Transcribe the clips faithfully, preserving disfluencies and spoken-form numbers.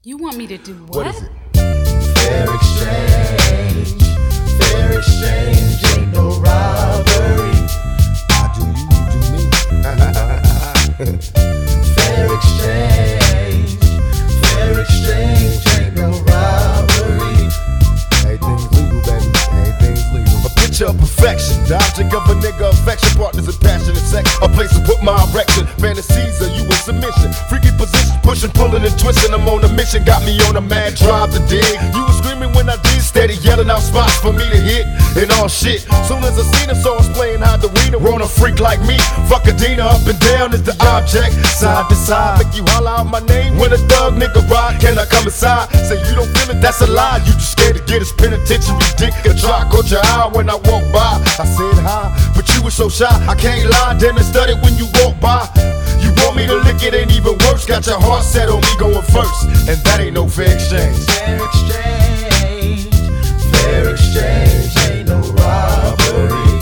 You want me to do what? What is it? Fair exchange, fair exchange ain't no robbery. I do you, you do me. Fair exchange, fair exchange ain't no robbery. Everything's legal, baby. Everything's legal. A picture of perfection, the object of a nigga affection, partners in passionate sex. A place to put my erection. Fantasies of you in submission, freaky position, pushing, pulling, and twisting. I'm on a mission, got me on a mad drive to dig. You was screaming when I did, steady yelling out spots for me to hit and all shit. Soon as I seen her, so I was playing hide the wiener. On a freak like me, fuck a Dina, up and down is the object. Side to side, make you holler out my name when a thug nigga ride. Can I come inside? Say you don't feel it, that's a lie. You just scared to get his penitentiary dick. A try, caught your eye when I walk by. I said hi, but you was so shy, I can't lie. Then I studied when you walk by. You want me to lick it, ain't even worse. Got your heart set on me going first, and that ain't no fair exchange. Fair exchange, fair exchange ain't no robbery.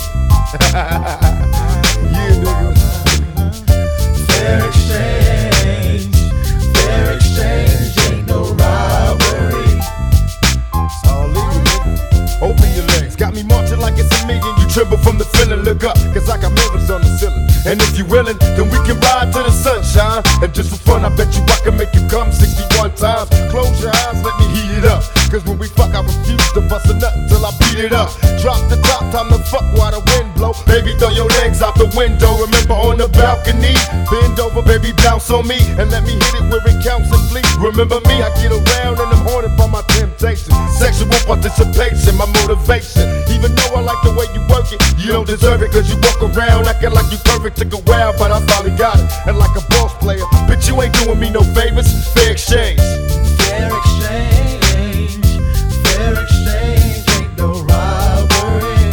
Yeah, nigga. Fair exchange, fair exchange ain't no robbery. It's all legal, nigga. Open your legs, got me marching like it's a million. You tremble from the feeling, look up, cause I got mirrors on the ceiling. And if you willing, then we can ride to the sunshine. And just for fun, I bet you I can make you come sixty-one times. Close your eyes, let me heat it up. Cause when we fuck, I refuse to bust a nut till I beat it up. Drop the top, time to fuck while the wind blow. Baby, throw your legs out the window. Remember on the balcony, bend over, baby, bounce on me. And let me hit it where it counts and fleet. Remember me, I get around and I'm haunted by my temptation. Sexual participation, my motivation. Even though I like the way you work it, you don't deserve it. Cause you walk around acting like you perfect. Took a while, but I finally got it. And like a boss player, bitch, you ain't doing me no favors. Fair exchange. Fair exchange, fair exchange ain't no robbery.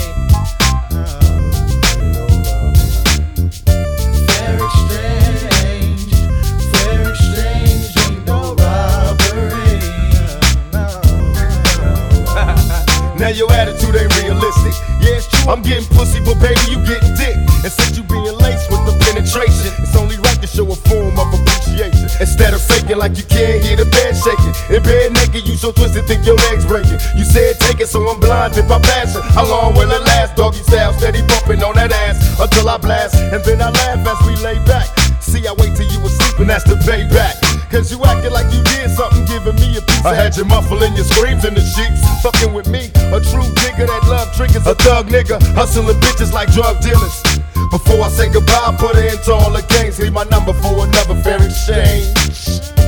Fair exchange, fair exchange ain't no robbery. Now your attitude ain't realistic. Yeah, it's true, I'm getting pussy, but baby, you getting dick. And since you being laced with the penetration, it's only right to show a form of appreciation. Instead of faking like you can't hear the bed shaking. In bed naked, you so twisted, think your legs breaking. You said take it, so I'm blinded by passion. How long will it last? Doggy style, steady bumping on that ass until I blast. And then I laugh as we lay back. See, I wait till you was sleeping, that's the payback. Cause you acted like you did something, giving me a piece. I had you muffling your screams in the sheets. Fucking with me, a true nigga that love triggers. A thug nigga, hustling bitches like drug dealers. Before I say goodbye, put her into all the games. Leave my number for another fair exchange.